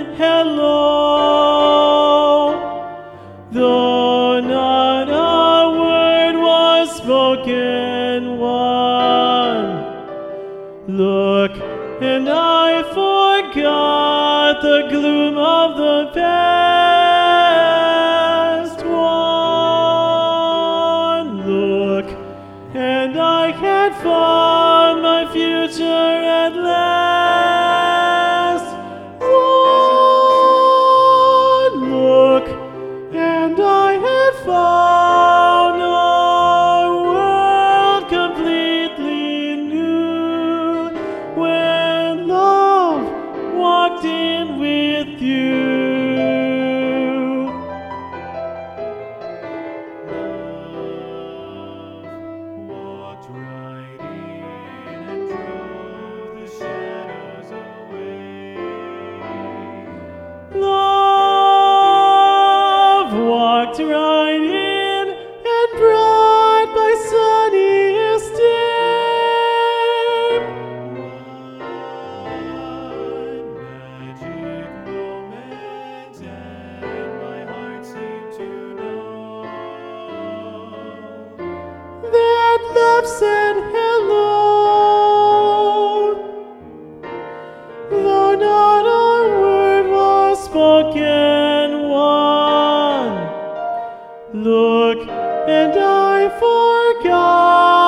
hello, though not a word was spoken one. Look, and I forgot the gloom of the past one. Look, and I had found my future at last. One look, and I had found a world completely new when love walked in with you. Walked right in and drove the shadows away. Love walked right in and brought my sunniest day. One magic moment, and my heart seemed to know that love said hello, though not a word was spoken one. Look, and I forgot